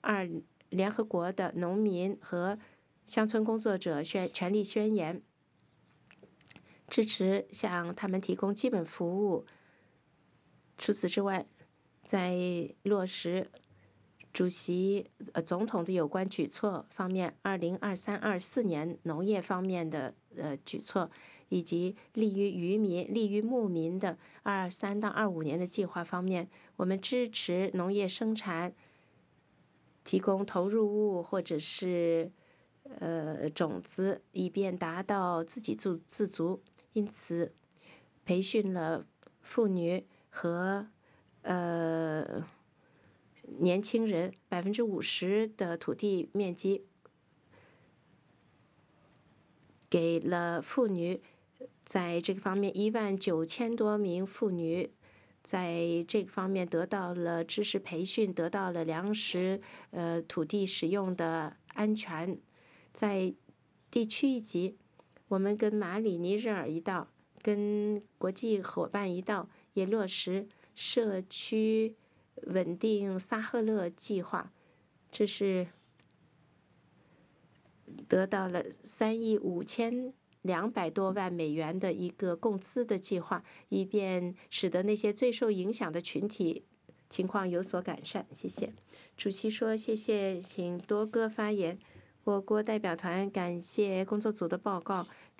联合国的农民和乡村工作者权利宣言，支持向他们提供基本服务。除此之外，在落实总统的有关举措方面，2023-24年农业方面的举措，以及利于渔民、利于牧民的23到25年的计划方面，我们支持农业生产提供投入物或者是种子，以便达到自给自足。因此，培训了妇女和年轻人50%的土地面积，给了妇女在这个方面19000多名妇女在这个方面得到了知识培训，得到了粮食土地使用的安全。在地区一级，我们跟马里尼日尔一道，跟国际伙伴一道，也落实社区稳定撒赫勒计划，这是得到了3亿5200多万美元的一个共资的计划，以便使得那些最受影响的群体情况有所改善。谢谢。主席说：“谢谢，请多哥发言。”我国代表团感谢工作组的报告。